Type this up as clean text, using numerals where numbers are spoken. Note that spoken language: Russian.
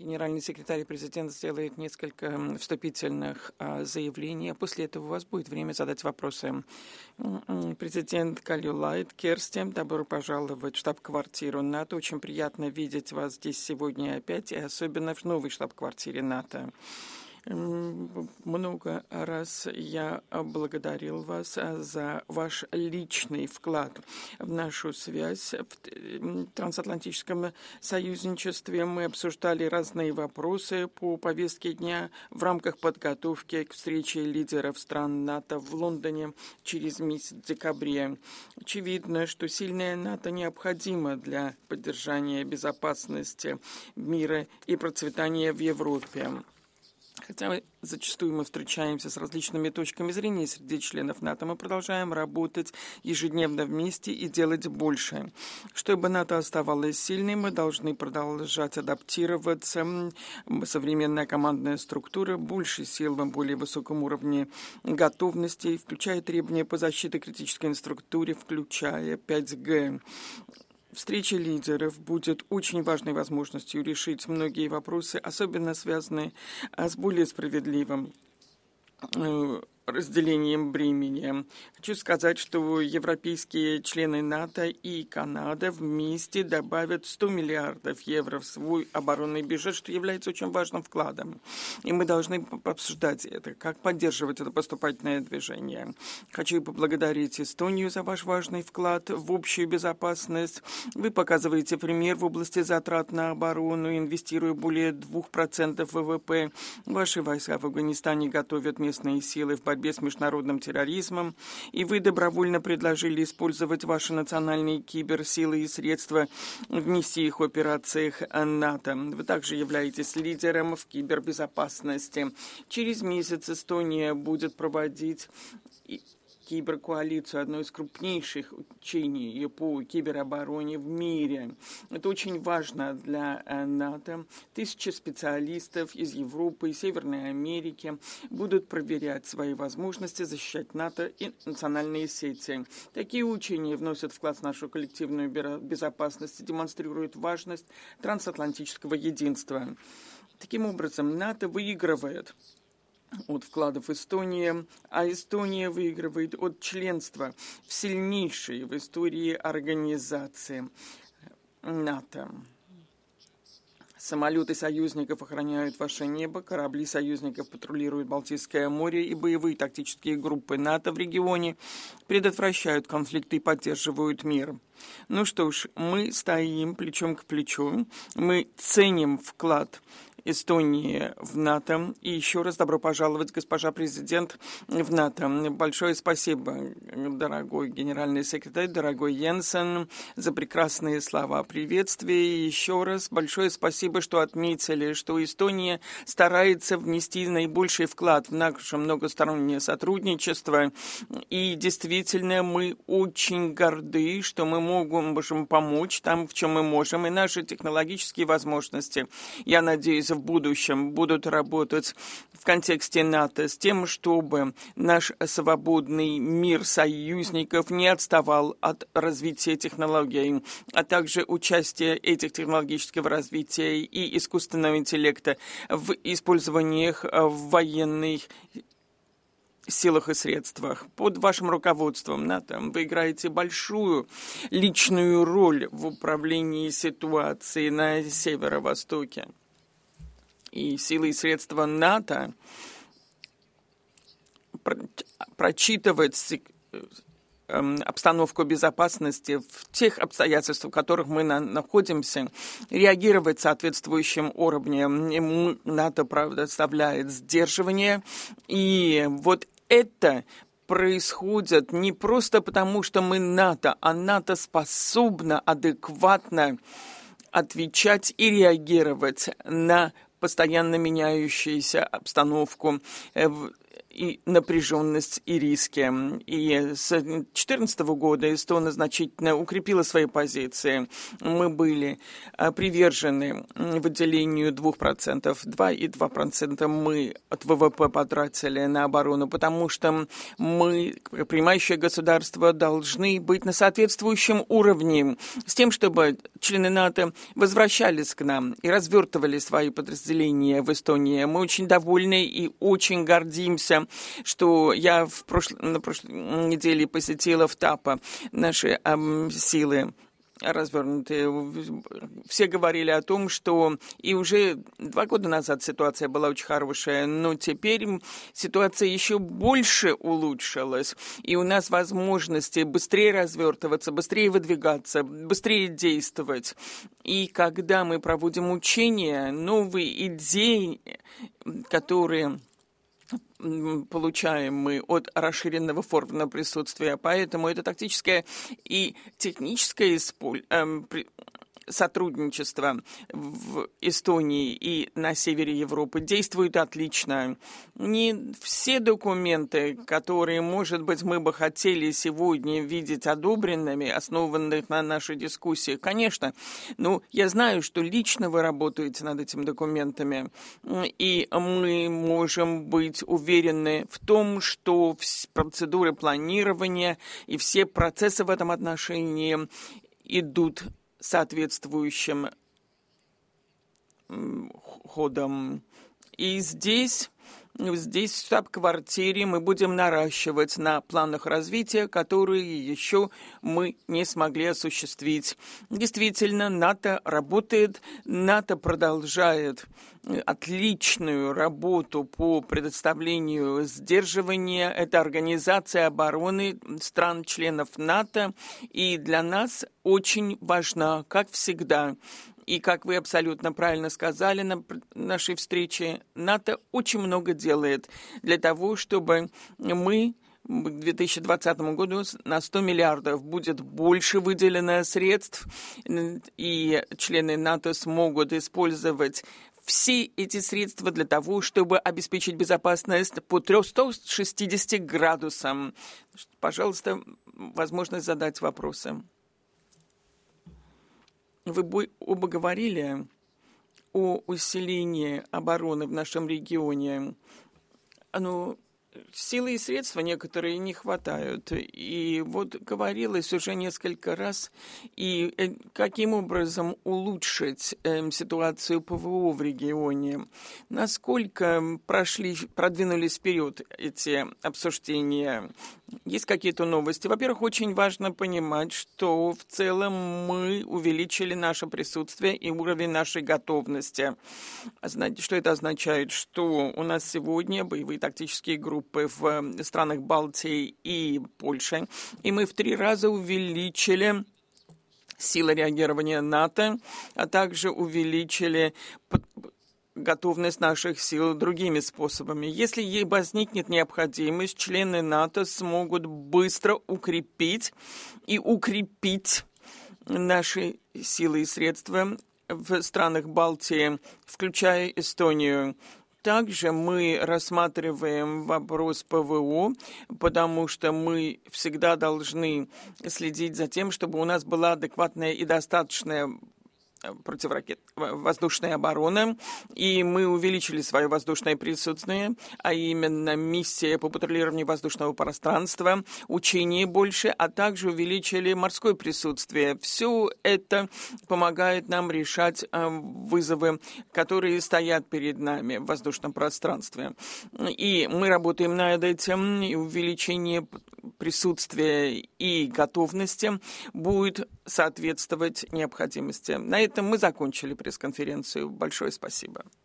Генеральный секретарь президента сделает несколько вступительных заявлений, а после этого у вас будет время задать вопросы. Президент Калюлайд Керсти, добро пожаловать в штаб-квартиру НАТО. Очень приятно видеть вас здесь сегодня опять, и особенно в новой штаб-квартире НАТО. Много раз я благодарил вас за ваш личный вклад в нашу связь. В трансатлантическом союзничестве мы обсуждали разные вопросы по повестке дня в рамках подготовки к встрече лидеров стран НАТО в Лондоне через месяц в декабре. Очевидно, что сильная НАТО необходима для поддержания безопасности мира и процветания в Европе. Хотя зачастую мы встречаемся с различными точками зрения среди членов НАТО, мы продолжаем работать ежедневно вместе и делать больше. Чтобы НАТО оставалось сильной, мы должны продолжать адаптироваться. Современная командная структура, больше сил на более высоком уровне готовности, включая требования по защите критической инфраструктуре, включая 5G. Встреча лидеров будет очень важной возможностью решить многие вопросы, особенно связанные с более справедливым разделением бремени. Хочу сказать, что европейские члены НАТО и Канада вместе добавят 100 миллиардов евро в свой оборонный бюджет, что является очень важным вкладом. И мы должны обсуждать это, как поддерживать это поступательное движение. Хочу поблагодарить Эстонию за ваш важный вклад в общую безопасность. Вы показываете пример в области затрат на оборону, инвестируя более 2% ВВП. Ваши войска в Афганистане готовят местные силы в борьбе с международным терроризмом, и вы добровольно предложили использовать ваши национальные киберсилы и средства в миссиях и операциях НАТО. Вы также являетесь лидером в кибербезопасности. Через месяц Эстония будет проводить киберкоалицию, одно из крупнейших учений по киберобороне в мире. Это очень важно для НАТО. Тысячи специалистов из Европы и Северной Америки будут проверять свои возможности защищать НАТО и национальные сети. Такие учения вносят вклад в нашу коллективную безопасность и демонстрируют важность трансатлантического единства. Таким образом, НАТО выигрывает от вкладов Эстонии, а Эстония выигрывает от членства в сильнейшей в истории организации НАТО. Самолеты союзников охраняют ваше небо, корабли союзников патрулируют Балтийское море, и боевые тактические группы НАТО в регионе предотвращают конфликты и поддерживают мир. Ну что ж, мы стоим плечом к плечу, мы ценим вклад Эстонии в НАТО. И еще раз добро пожаловать, госпожа президент, в НАТО. Большое спасибо, дорогой генеральный секретарь, дорогой Йенсен, за прекрасные слова приветствия. И еще раз большое спасибо, что отметили, что Эстония старается внести наибольший вклад в наше многостороннее сотрудничество. И действительно, мы очень горды, что мы можем помочь там, в чем мы можем. И наши технологические возможности, я надеюсь, в будущем будут работать в контексте НАТО с тем, чтобы наш свободный мир союзников не отставал от развития технологий, а также участие этих технологического развития и искусственного интеллекта в использованиях в военных силах и средствах. Под вашим руководством НАТО вы играете большую личную роль в управлении ситуацией на северо-востоке. И силы и средства НАТО прочитывать обстановку безопасности в тех обстоятельствах, в которых мы находимся, реагировать соответствующим уровнем. НАТО предоставляет сдерживание, и вот это происходит не просто потому, что мы НАТО, а НАТО способна адекватно отвечать и реагировать на постоянно меняющуюся обстановку. и напряженность, и риски. И с 2014 года Эстония значительно укрепила свои позиции. Мы были привержены выделению 2%, 2,2% мы от ВВП потратили на оборону, потому что мы, принимающее государство, должны быть на соответствующем уровне, с тем, чтобы члены НАТО возвращались к нам и развертывали свои подразделения в Эстонии. Мы очень довольны и очень гордимся, что я на прошлой неделе посетила в Тапа наши силы развернутые. Все говорили о том, что и уже 2 года назад ситуация была очень хорошая, но теперь ситуация еще больше улучшилась, и у нас возможности быстрее развертываться, быстрее выдвигаться, быстрее действовать. И когда мы проводим учения, новые идеи, которые получаем мы от расширенного форменного присутствия. Поэтому это тактическое и техническое сотрудничество в Эстонии и на севере Европы действует отлично. Не все документы, которые, может быть, мы бы хотели сегодня видеть одобренными, основанных на нашей дискуссии, конечно, но я знаю, что лично вы работаете над этими документами, и мы можем быть уверены в том, что процедуры планирования и все процессы в этом отношении идут соответствующим ходом. И здесь в штаб-квартире мы будем наращивать на планах развития, которые еще мы не смогли осуществить. Действительно, НАТО работает, НАТО продолжает отличную работу по предоставлению сдерживания. Это организация обороны стран-членов НАТО, и для нас очень важна, как всегда. И, как вы абсолютно правильно сказали на нашей встрече, НАТО очень много делает для того, чтобы мы к 2020 году на 100 миллиардов будет больше выделено средств, и члены НАТО смогут использовать все эти средства для того, чтобы обеспечить безопасность по 360 градусам. Пожалуйста, возможность задать вопросы. Вы оба говорили о усилении обороны в нашем регионе. Силы и средства некоторые не хватают. И вот говорилось уже несколько раз, и каким образом улучшить ситуацию ПВО в регионе. Насколько продвинулись вперед эти обсуждения? Есть какие-то новости? Во-первых, очень важно понимать, что в целом мы увеличили наше присутствие и уровень нашей готовности. Знаете, что это означает? Что у нас сегодня боевые тактические группы в странах Балтии и Польши, и мы в 3 раза увеличили силы реагирования НАТО, а также увеличили готовность наших сил другими способами. Если ей возникнет необходимость, члены НАТО смогут быстро укрепить наши силы и средства в странах Балтии, включая Эстонию. Также мы рассматриваем вопрос ПВО, потому что мы всегда должны следить за тем, чтобы у нас была адекватная и достаточная воздушная оборона, и мы увеличили свое воздушное присутствие, а именно миссия по патрулированию воздушного пространства, учения больше, а также увеличили морское присутствие. Все это помогает нам решать вызовы, которые стоят перед нами в воздушном пространстве. И мы работаем над этим, и увеличение присутствия и готовности будет соответствовать необходимости. На этом мы закончили пресс-конференцию. Большое спасибо.